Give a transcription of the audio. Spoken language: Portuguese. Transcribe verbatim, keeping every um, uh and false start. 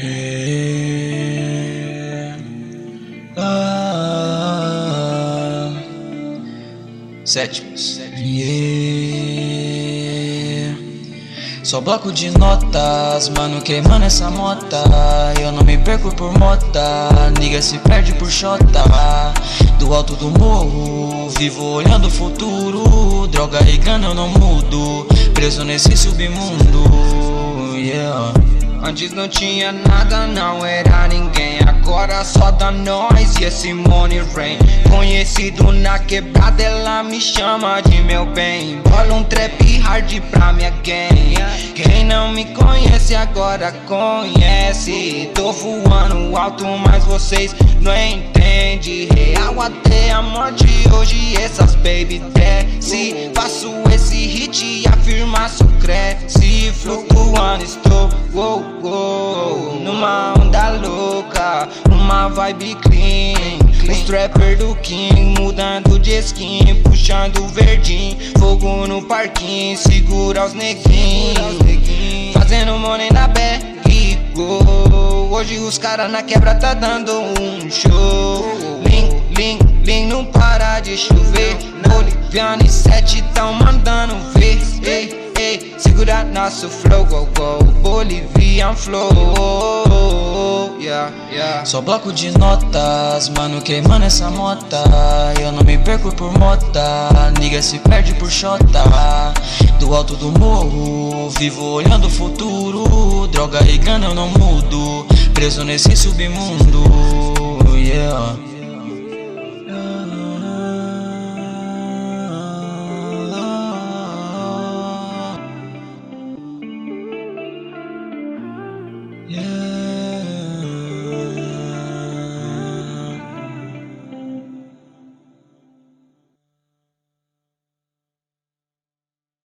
É, ah, sétimo. Yeah. Só bloco de notas, mano, queimando essa mota. Eu não me perco por mota, nigga se perde por xota. Do alto do morro, vivo olhando o futuro. Droga e grana eu não mudo, preso nesse submundo. Yeah. Antes não tinha nada, não era ninguém. Agora só dá nós e esse money rain. Conhecido na quebrada, ela me chama de meu bem. Bola um trap hard pra minha gang. Quem não me conhece agora conhece. Tô voando alto, mas vocês não entendem. Real até a morte, hoje essas baby desce. Faço esse hit e a firmação cresce. Flutuando estou, wow, wow, numa onda louca, uma vibe clean. Os trapper do King, mudando de skin, puxando verdinho, fogo no parquinho, segura os neguinhos, fazendo money na bag, go. Hoje os caras na quebra tá dando um show. Link, link, link, não para de chover. Boliviano e sete tão mandando ver. Ei, ei, segura nosso flow, go, go. Bolivian flow, yeah, yeah. Só bloco de notas, mano, queimando essa mota. Eu não me perco por mota, nigga se perde por xota. Do alto do morro, vivo olhando o futuro. Droga e grana eu não mudo, preso nesse submundo. Yeah. Yeah.